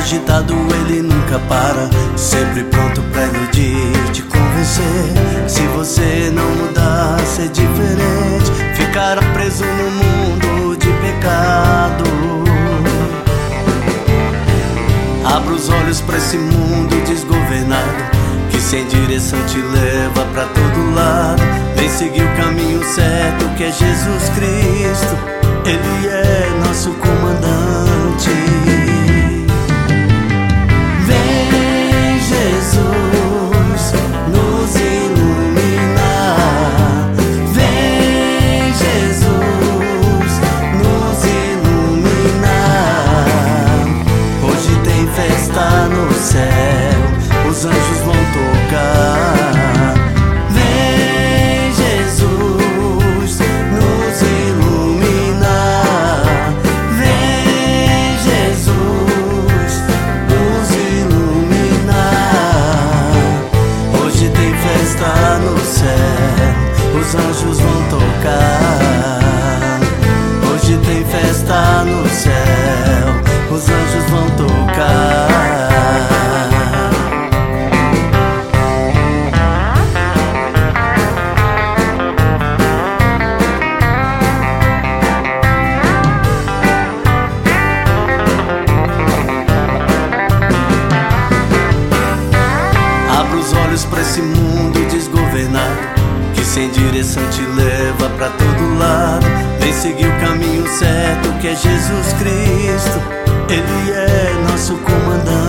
agitado ele nunca para, sempre pronto pra iludir, te convencer. Se você não mudar, ser diferente, ficará preso no mundo de pecado. Abra os olhos pra esse mundo desgovernado, que sem direção te leva pra todo lado. Vem seguir o caminho certo, que é Jesus Cristo. Ele é nosso comandante. Vem Jesus nos iluminar. Vem Jesus nos iluminar. Hoje tem festa no céu, os anjos vão tocar. Vem Jesus nos iluminar. Vem Jesus nos iluminar. Hoje tem festa no céu, os anjos vão tocar. Hoje tem festa no céu, os anjos vão tocar. Abra os olhos pra esse mundo desgovernado, que sem direção te leva pra todo lado. Vem seguir o caminho certo, que é Jesus Cristo. Ele é nosso comandante.